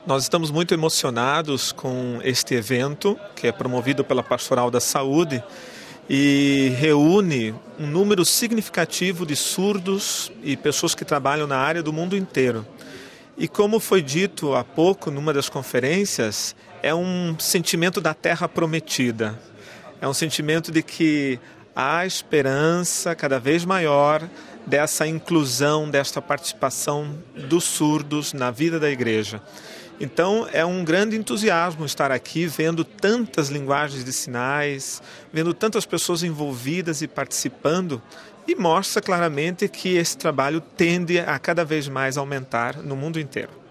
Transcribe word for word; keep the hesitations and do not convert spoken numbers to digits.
Nós estamos muito emocionados com este evento, que é promovido pela Pastoral da Saúde e reúne um número significativo de surdos e pessoas que trabalham na área do mundo inteiro. E como foi dito há pouco numa das conferências, é um sentimento da terra prometida. É um sentimento de que há esperança cada vez maior dessa inclusão, desta participação dos surdos na vida da igreja. Então é um grande entusiasmo estar aqui vendo tantas linguagens de sinais, vendo tantas pessoas envolvidas e participando, e mostra claramente que esse trabalho tende a cada vez mais aumentar no mundo inteiro.